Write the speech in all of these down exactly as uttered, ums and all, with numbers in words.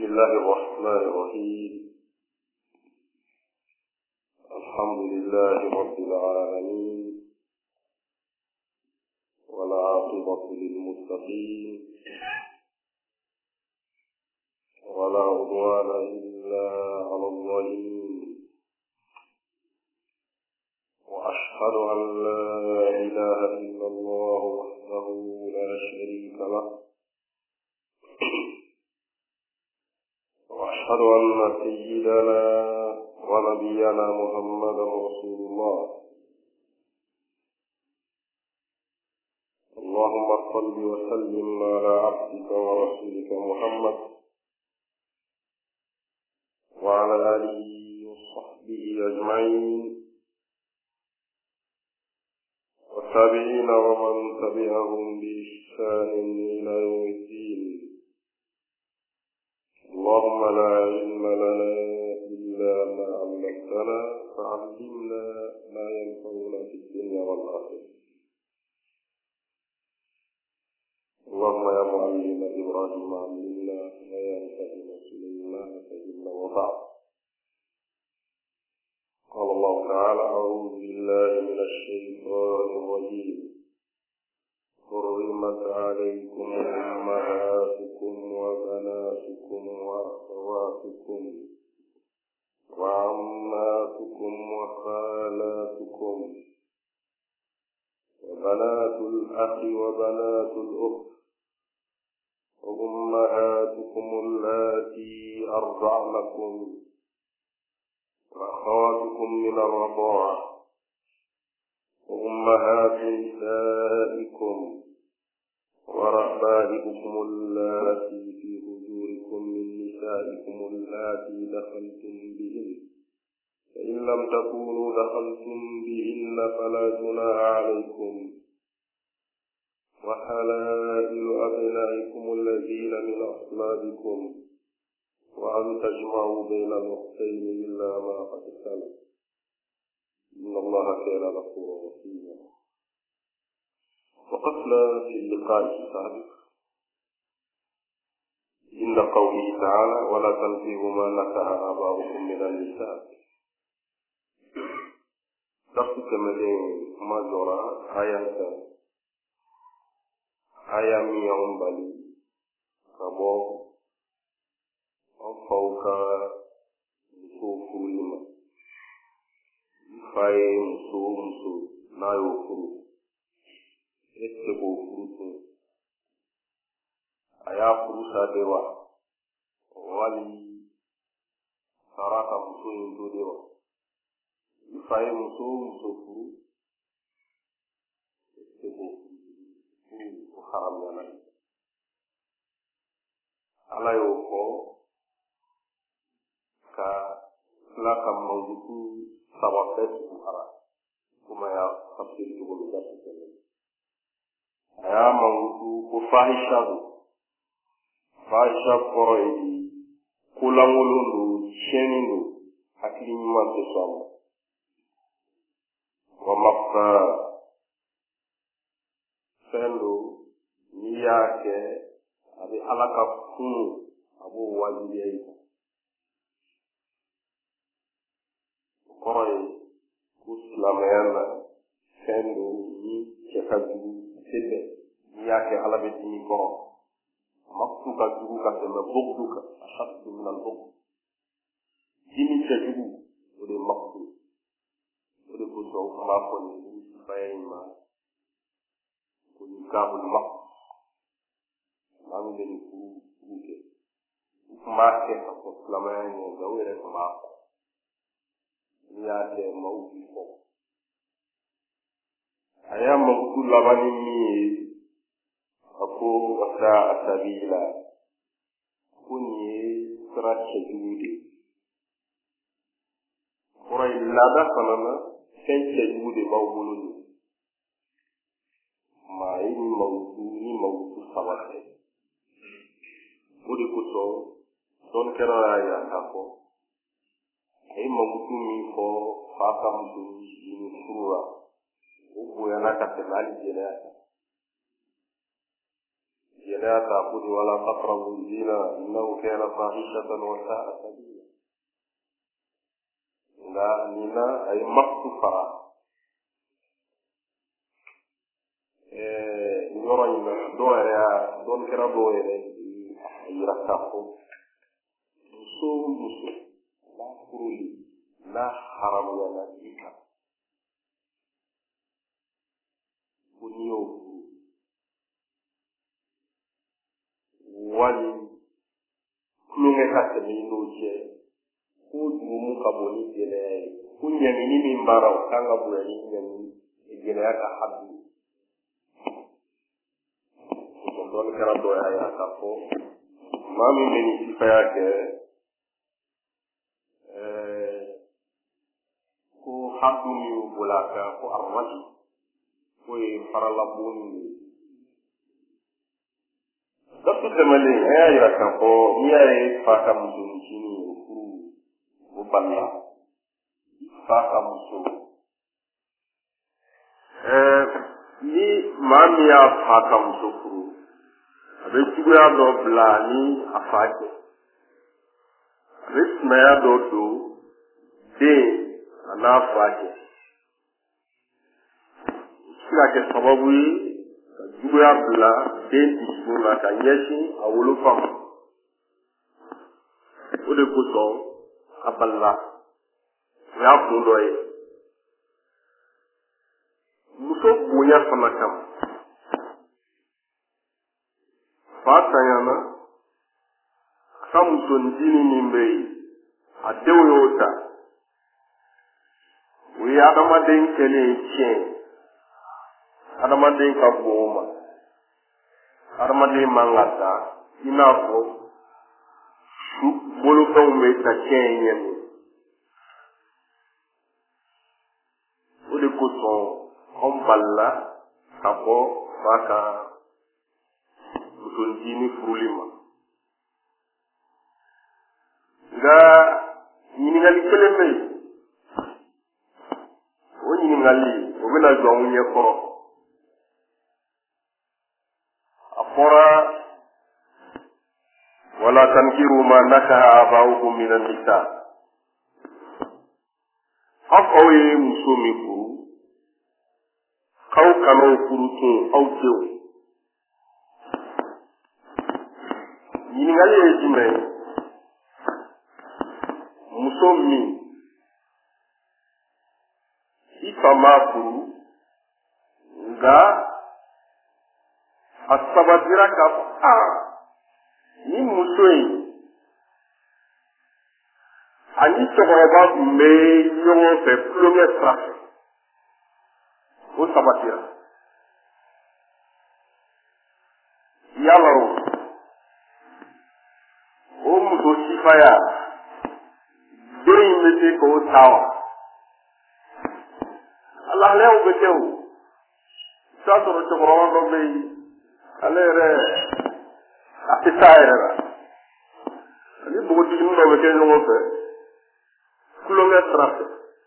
الله الرحمن الرحيم. الحمد لله رب العالمين، والعاقبة للمتقين، ولا عدوان إلا على الظالمين، وأشهد أن لا إله إلا الله وحده لا شريك له، وأشهد أن سيدنا ونبينا محمدا رسول الله. اللهم صل وسلم على عبدك ورسولك محمد وعلى آله وصحبه أجمعين، والتابعين ومن تبعهم بإحسان إلى يوم الدين. اللهم لا علم لنا إلا ما علمتنا، فعلمنا ما ينفعنا في الدنيا والآخرة. اللهم يا معلم إبراهيم علمنا، ويا مفهم سليمان فهمنا. وبعد، قال الله تعالى: أعوذ بالله من الشيطان الرجيم. حرمت عليكم أمهاتكم وبناتكم وأخواتكم وعماتكم وخالاتكم وبنات الأخ وبنات الأخت وأمهاتكم اللاتي أرضعنكم وأخواتكم من الرضاعة وأمهات نسائكم وربائبكم اللاتي في حجوركم من نسائكم اللاتي دخلتم بهن، فإن لم تكونوا دخلتم بهن فلا جناح عليكم، وحلائل أبنائكم الذين من أصلابكم، وأن تجمعوا بين الأختين إلا ما قد سلف، إن الله كان غفورا رحيما. وقفنا في اللقاء السابق عند قوله تعالى: ولا تنكحوا ما نكح آباؤكم من النساء. درس كمدين ما جرى آيات آية ميون بالي كبو فوق نسوف لما faye muso muso n'a y'o furu, e tɛ se k'o furu tun. A y'a furu sa de wa, wali sara ka muso in to de wa. I faye muso muso furu, e tɛ se k'o furu o haramuyala. Ala y'o fɔ ka tila ka mawudu sababɛ tugu kuma ya tafsir cogo min na sisan. A y'a mankutu ko fahisha don. Fahisha kɔrɔ ye di kolankolon don, tiɲɛni don, hakili ɲuman tɛ sɔn a ma. Wa mafita fɛn don n'i y'a kɛ a bɛ Ala ka funu, a b'o wajibiya i kan. O kɔrɔ ye ko silamɛya la fɛn don ni cɛ ka jugu sɛbɛn, n'i y'a kɛ Ala bɛ dimi kɔrɔ. Maktu ka jugu ka tɛmɛ bugdu kan, ashaddu min al-bugd. Dimi cɛjugu, o de ye maktu. O de kosɔn u b'a fɔ nin furu sifaya in ma ko nikahul makt. Maa min bɛ nin furu furu kɛ, u tun b'a kɛ ka fɔ silamɛya ɲɛ, nka u yɛrɛ tun b'a fɔ. N'i y'a kɛ maaw b'i fɔ. A y'a mankutu laban ni min ye, a ko wasa'a sabila, ko nin ye sira cɛjugu de ye. Kɔrɔ ye laada fana na fɛn cɛjugu de b'aw bolo nin. Maa ye ni mankutu ni mankutu saba kɛ. O de kosɔn dɔnnikɛla y'a yira k'a fɔ a ye mankutu min fɔ fa ka muso jigin furu la, o bonyana ka tɛmɛ hali jɛnɛya kan. jɛnɛya k'a fɔ de wala taqrabu zina innahu kana fahishatan wa sa'a sabila nga nin na a ye maktu fara yɔrɔ in na dɔw yɛrɛ y'a dɔɔni kɛra dɔw yɛrɛ a yira k'a fɔ muso o muso n'a furuli n'a haramuyala i kan ko n'i y'o furu wali kulonkɛ ka tɛmɛ i n'o cɛ ko jurumu ka bon ni gɛlɛya ye ko ɲɛnini min b'a la o kan ka bonya ni ɲɛnini gɛlɛya ka hadu dɔɔni kɛra dɔ y'a ye k'a fɔ maa min bɛ nin sifaya kɛ ko hadu min bɔra a kan ko aramaji ko ye faralabon ye dɔtɔ tɛmɛlen a y'a yira k'a fɔ n'i y'a ye fa ka muso ncinin o furu o balila fa ka muso ni maa min y'a fa ka muso furu a bɛ juguya dɔ bila ni a fa cɛ a bɛ sumaya dɔ don den a n'a fa cɛ se ka kɛ sababu ye ka juguya bila den dusukun na ka ɲɛsin a wolofa ma o de kosɔn a balila o y'a kun dɔ ye muso bonya fana kama fa tanyana a ka musonidini min bɛ yen a denw y'o ta o ye adamaden kɛlen tiɲɛ adamaden ka bon o ma adamaden man ka ta i n'a fɔ su bolofɛnw bɛ ta tiɲɛ ɲɛ min o de kosɔn anw balila ka bɔ fa ka musonidini furuli ma nka ɲininkali kelen bɛ yen o ɲininkali o bɛna jɔ anw ɲɛkɔrɔ a fɔra wala tankiru ma nakaha aba'ukum min an-nisa aw faw ye muso min furu k'aw kan'o furu tun aw denw ɲininkali ye jumɛn ye muso min i fa m'a furu nka a sabatira k'a fɔ aa ni muso in ani cɛkɔrɔba tun bɛ ɲɔgɔn fɛ tulonkɛ sira fɛ o sabatira yala o o muso sifaya den in bɛ se k'o ta wa alahalayaw bɛ kɛ o i t'a sɔrɔ cɛkɔrɔba dɔ bɛ yen ale yɛrɛ a tɛ taa yɛrɛ la ani npogotiginin dɔ bɛ kɛ ɲɔgɔn fɛ kulonkɛ sira fɛ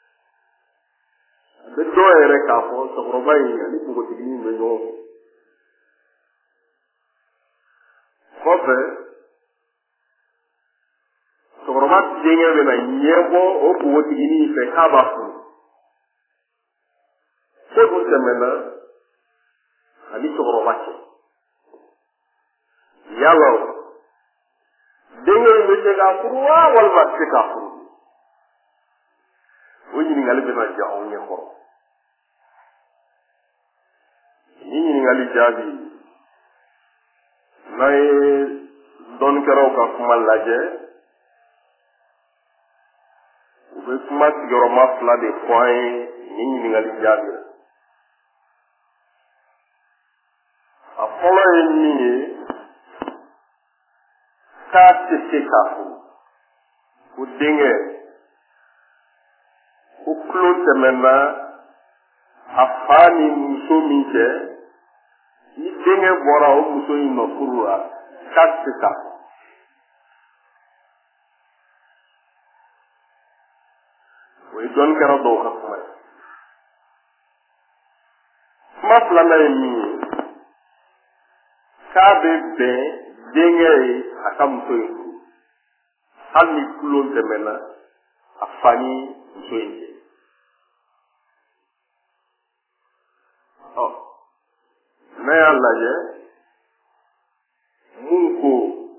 a bɛ dɔw yɛrɛ k'a fɔ cɛkɔrɔba in ani npogotiginin bɛ ɲɔgɔn fɛ kɔfɛ cɛkɔrɔba denkɛ bɛ na ɲɛbɔ o npogotiginin fɛ k'a b'a furu ko dun tɛmɛna ani cɛkɔrɔba cɛ yala o denkɛ in bɛ se k'a furu wa walima a tɛ se k'a furu o ɲininkali bɛna diya anw ɲɛkɔrɔ ni ɲininkali jaabi n'an ye dɔnnikɛlaw ka kuma lajɛ u bɛ kuma sigiyɔrɔma fila de fɔ an ye ni ɲininkali jaabi la a fɔlɔ ye min ye k'a tɛ se k'a furu ko denkɛ ko tulo tɛmɛna a fa ni muso min cɛ ni denkɛ bɔra o muso in nɔ furu la k'a tɛ se k'a furu o ye dɔnnikɛla dɔw ka kuma ye kuma filanan ye min ye k'a bɛ bɛn denkɛ ye a ka muso in furu hali ni kulon tɛmɛna a fa ni muso in cɛ. ɔ n'a y'a lajɛ mun ko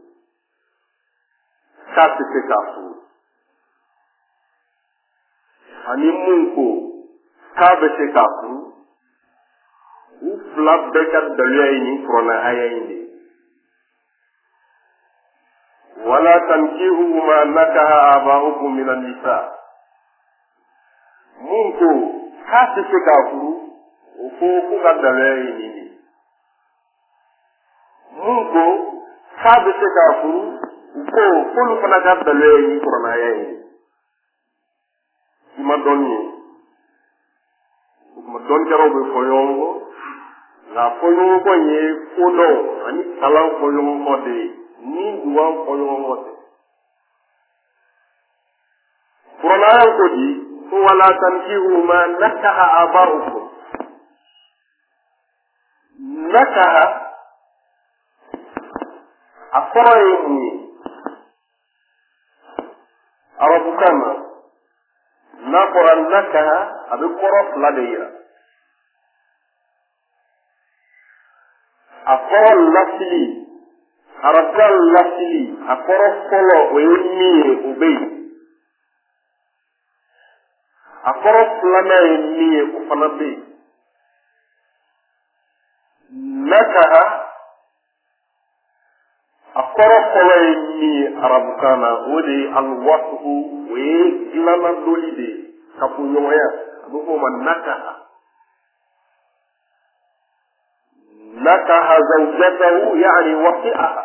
k'a tɛ se k'a furu ani mun ko k'a bɛ se k'a furu u fila bɛɛ ka daliya ye nin kuranɛ aya in de ye. wala tankihu ma nakaha aba'ukum min an-nisa. mun ko k'a tɛ se k'a furu o ko k'u ka daliya ye nin de ye. mun ko k'a bɛ se k'a furu u ko k'olu fana ka daliya ye nin kuranɛ aya in de ye. i ma dɔnni ye o tuma dɔnnikɛlaw bɛ fɔ ɲɔgɔn kɔ nka fɔɲɔgɔnkɔ in ye kodɔn ani kalan fɔɲɔgɔnkɔ de ye ni duwan fɔɲɔgɔnkɔ tɛ. kuranɛ aya ko di ko wala tankihu ma nakaha aba'ukum. nakaha a kɔrɔ ye mun ye arabukan na n'a fɔra nakaha a bɛ kɔrɔ fila de yira. a kɔrɔ lasili arabukan lasili a kɔrɔ fɔlɔ o ye min ye o bɛ yen. a kɔrɔ filanan ye min ye o fana bɛ yen. nakaha a kɔrɔ fɔlɔ ye min ye arabukan na o de ye alwatuhu o ye dilanladoli de ye kafoɲɔgɔnya a bɛ fɔ o ma nakaha. nakaha zawjatahu yani wasi'aha.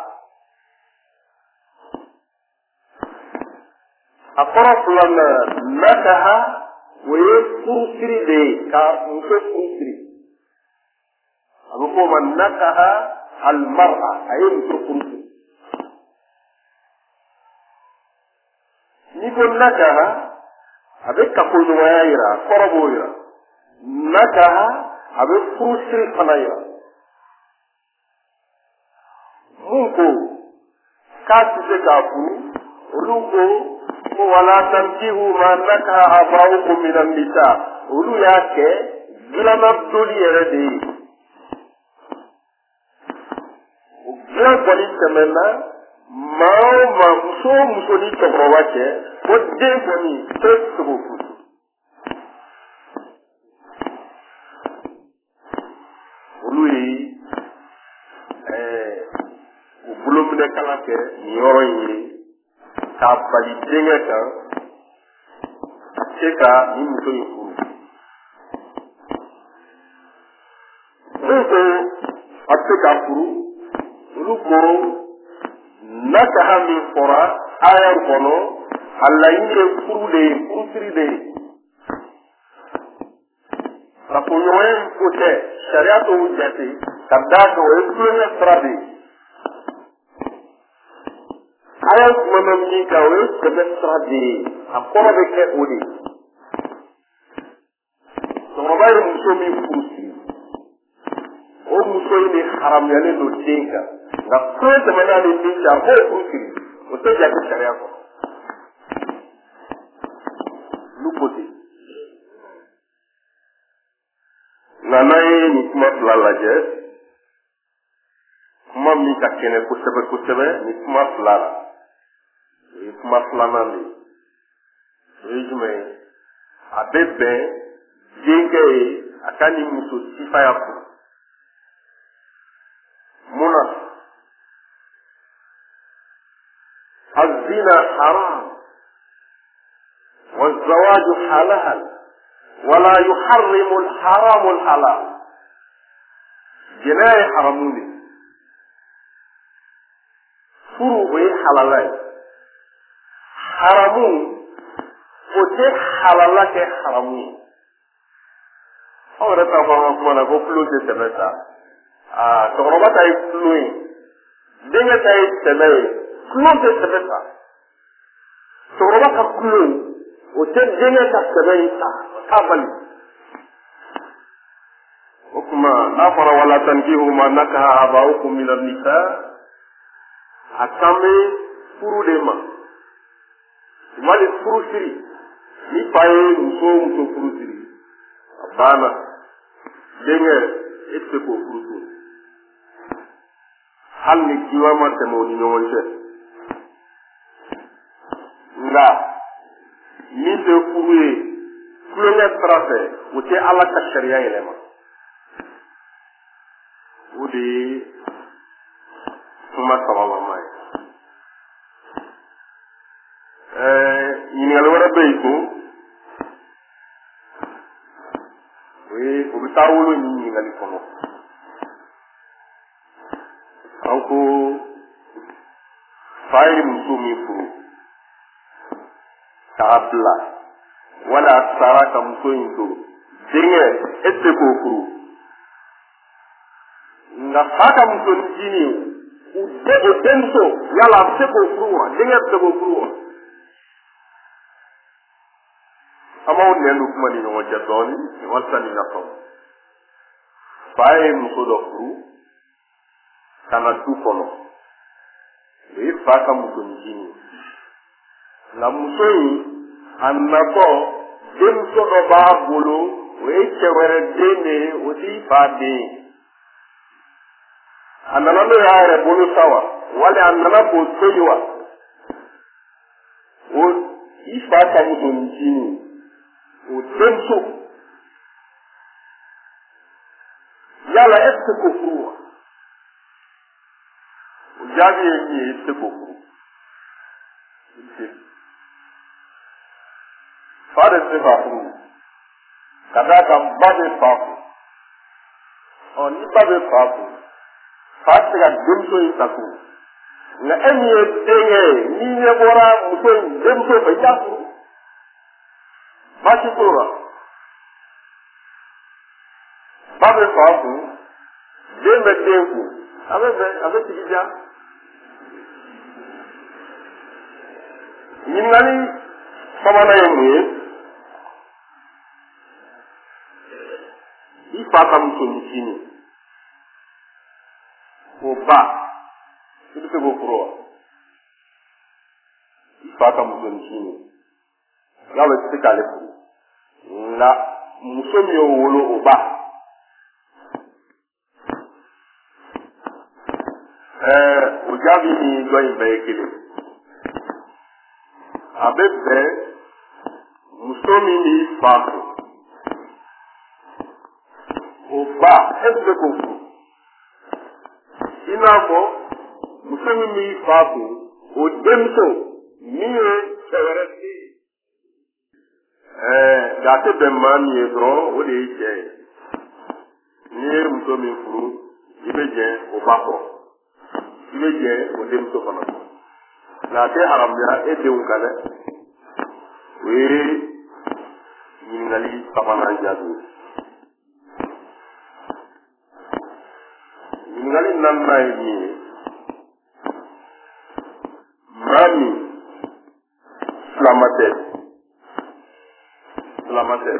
a kɔrɔ filanan nakaha o ye furusiri de ye ka muso furusiri a bɛ fɔ o ma nakaha almar'a a ye muso furusiri. n'i ko nakaha a bɛ kafoɲɔgɔnya yira a kɔrɔ b'o yira. nakaha a bɛ furusiri fana yira. mun ko k'a tɛ se k'a furu olu ko ko wala tankihu ma nakaha aba'ukum min an-nisa olu y'a kɛ dilanladoli yɛrɛ de ye. o dilan kɔni tɛmɛna maa o maa muso o muso ni cɛkɔrɔba cɛ ko den kɔni tɛ se k'o furu. olu ye u bolominɛkala kɛ nin yɔrɔ in ye k'a bali denkɛ kan ka se ka nin muso in furu. mun ko a tɛ se k'a furu olu ko nakaha min fɔra aya kɔnɔ a laɲini ye furu de ye furusiri de ye. kafoɲɔgɔnya in ko tɛ sariya t'o jate ka d'a kan o ye tulonkɛ sira de ye. aya kumana min kan o ye sɛbɛ sira de ye a kɔrɔ bɛ kɛ o de ye. cɛkɔrɔba ye muso min furusiri o muso in de haramuyalen don den kan nka fɛn tɛmɛna ni min cɛ a b'o furusiri o tɛ jate sariya kɔnɔ. olu ko ten. nka n'an ye nin kuma fila lajɛ kuma min ka kɛnɛ kosɛbɛ kosɛbɛ nin kuma fila la o ye kuma filanan de ye. o ye jumɛn ye a bɛ bɛn denkɛ ye a ka nin muso sifaya furu. munna الزنا حرام والزواج حلال ولا يحرم الحرام الحلال. جناية حرموني furu o ye halala ye. haramu o tɛ halala kɛ haramu ye. aw yɛrɛ t'a fɔ an ka kuma na ko tulo tɛ tɛmɛ sa. aa cɛkɔrɔba ta ye tulo ye denkɛ ta ye tɛmɛ ye tulo tɛ tɛmɛ sa. cɛkɔrɔba ka tulo o tɛ denkɛ ka tɛmɛ ye sa o t'a bali. o o kuma n'a fɔra wala tankihu ma nakaha aba'ukum min an-nisa a kan bɛ furu de ma wali furu siri ni fa ye muso o muso furu siri a banna denkɛ e tɛ se k'o furu to hali ni jiwa ma tɛmɛ o ni ɲɔgɔn cɛ nka min tɛ furu ye kulonkɛ sira fɛ o tɛ ala ka sariya yɛlɛma o de ye kuma sababama ye ɛɛ ɲininkali wɛrɛ bɛ yen ko o ye o bɛ taa wolo ni ɲininkali kɔnɔ an ko fa ye muso min furu k'a bila wala a sara ka muso in to denkɛ e tɛ k'o furu nka fa ka musonicinin o denmuso yala a bɛ se k'o furu wa denkɛ bɛ se k'o furu wa an b'aw nɛn don kuma ni ɲɔgɔn cɛ dɔɔnin walasa nin ka faamu fa ye muso dɔ furu ka na du kɔnɔ o ye fa ka musonicinin nka muso in a natɔ denmuso dɔ b'a bolo o ye cɛ wɛrɛ den de ye o t'i fa den ye a nana n'o y'a yɛrɛ bolo sa wa wali a nana k'o to yen wa o i fa ka musonicinin o denmuso yala e tɛ se k'o furu wa o jaabi ye min ye e tɛ se k'o furu fa de tɛ se k'a furu ka d'a kan ba bɛ fa furu ɔ ni ba bɛ fa furu fa tɛ se ka denmuso in ta furu nka e min ye denkɛ ye n'i ɲɛ bɔra muso in denmuso fɛ i t'a furu baasi t'o la ba bɛ fa furu den bɛ den furu a bɛ bɛn a bɛ tigi diya ɲininkali sabanan ye mun ye i fa ka musonicinin o ba i bɛ se k'o furu wa i fa ka musonicinin yala i tɛ se k'ale furu nka muso min y'o wolo o ba ɛɛ o jaabi ni dɔ in bɛɛ ye kelen a bɛ bɛn muso min b'i fa furu o ba e tɛ se k'o furu i n'a fɔ muso min b'i fa furu o denmuso min ye cɛ wɛrɛ den ye ɛɛ nka a tɛ bɛn maa min ye dɔrɔn o de ye cɛ ye n'i ye muso min furu i bɛ jɛn o ba kɔ i bɛ jɛn o denmuso fana kɔ nka a tɛ haramuya e denw kan dɛ o ye ɲininkali sabanan jaabi ye ɲininkali naaninan ye min ye maa min silama tɛ silama tɛ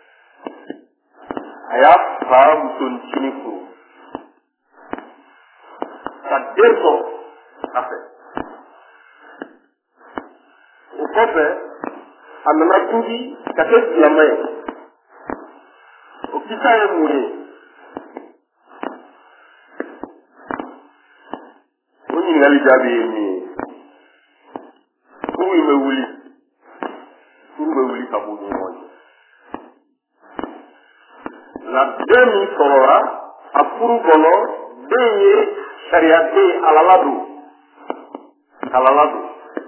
a y'a fa musonicinin furu ka den sɔrɔ a fɛ o kɔfɛ a nana tuubi ka kɛ silama ye o kisa ye mun ye o ɲininkali jaabi ye min ye furu in bɛ wuli furu bɛ wuli ka bɔ ɲɔgɔn ye nka den min sɔrɔla a furu kɔnɔ den ye sariya den alala don alala don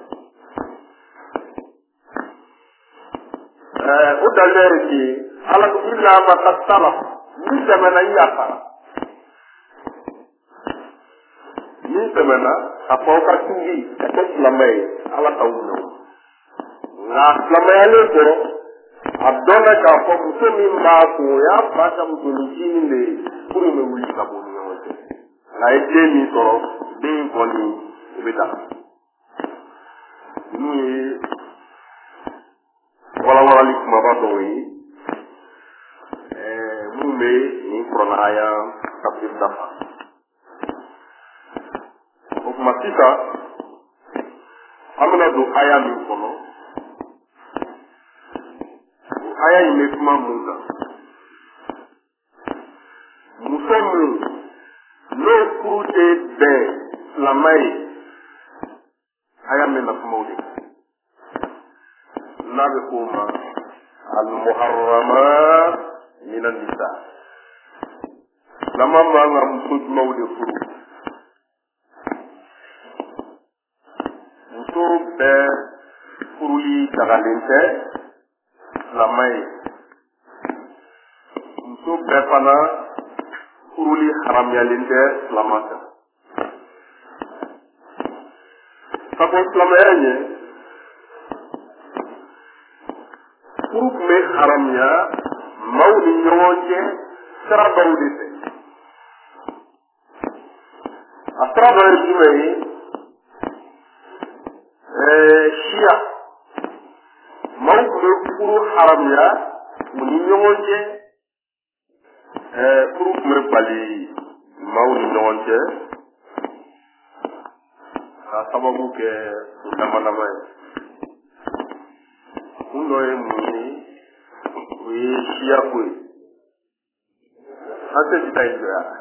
ɛɛ o dalilɛ ye min ye ala ko illa ma qad salaf min tɛmɛna i yafara min tɛmɛna ka fɔ aw ka tuubi ka kɛ silamɛ ye ala t'aw minɛ o nka silamɛyalen kɔrɔ a dɔnna k'a fɔ muso min b'a kun o y'a fa ka musonicinin de ye furu in bɛ wuli ka bɔ ni ɲɔgɔn cɛ nka a ye den min sɔrɔ den in kɔni o bɛ taa ninnu ye walawalali kumaba dɔw ye ɛɛ minnu bɛ nin kuranna aya tafsir dafa o kuma sisan an bɛna don aya min kɔnɔ o aya in bɛ kuma mun kan muso min n'o furu tɛ bɛn silamɛ ye aya min na kuma o de n'a bɛ f'o ma al-muharramat min an-nisa silamɛ man ka muso jumɛnw de furu muso bɛɛ furuli dagalen tɛ silamɛ ye muso bɛɛ fana furuli haramuyalen tɛ silamɛ kan ka fɔ silamɛya ɲɛ furu tun bɛ haramuya maaw ni ɲɔgɔn cɛ sira dɔw de fɛ a sira dɔ ye jumɛn ye siya maaw tun bɛ furu haramuya u ni ɲɔgɔn cɛ furu tun bɛ bali maaw ni ɲɔgɔn cɛ ka sababu kɛ o dama-dama ye kun dɔ ye mun ye o ye siya ko ye an tɛ sita in jɔya